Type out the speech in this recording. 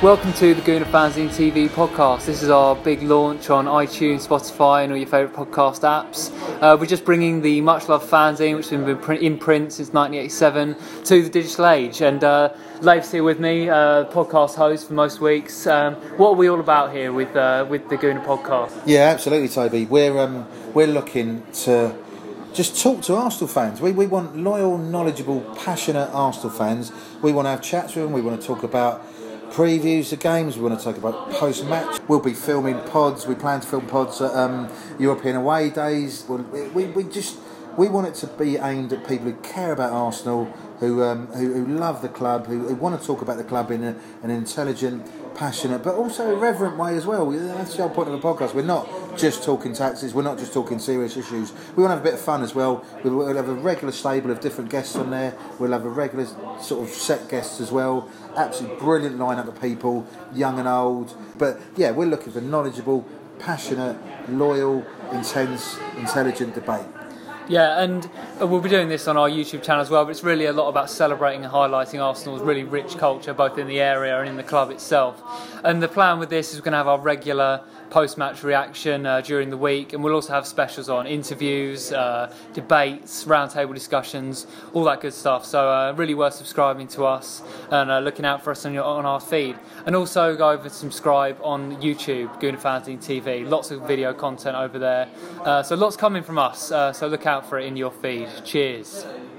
Welcome to the Gooner Fanzine TV podcast. This is our big launch on iTunes, Spotify and all your favourite podcast apps. We're just bringing the much loved fanzine, which has been in print since 1987, to the digital age. And Leif's here with me, podcast host for most weeks. What are we all about here with the Gooner podcast? Yeah, absolutely, Toby. We're looking to just talk to Arsenal fans. We want loyal, knowledgeable, passionate Arsenal fans. We want to have chats with them. We want to talk about previews of games. We want to talk about post-match. We'll be filming pods. We plan to film pods at European away days. We want it to be aimed at people who care about Arsenal, who love the club, who want to talk about the club in an intelligent, passionate, but also irreverent way as well. That's the whole point of the podcast. We're not just talking tactics. We're not just talking serious issues. We want to have a bit of fun as well. We'll have a regular stable of different guests on there. We'll have a regular sort of set guests as well. Absolutely brilliant lineup of people, young and old. But yeah, we're looking for knowledgeable, passionate, loyal, intense, intelligent debate. Yeah, and we'll be doing this on our YouTube channel as well, but it's really a lot about celebrating and highlighting Arsenal's really rich culture, both in the area and in the club itself. And the plan with this is we're going to have our regular post-match reaction during the week, and we'll also have specials on interviews, debates, roundtable discussions, all that good stuff. So really worth subscribing to us and looking out for us on our feed. And also go over and subscribe on YouTube, Gooner Fanzine TV. Lots of video content over there. So lots coming from us. So look out for it in your feed. Cheers.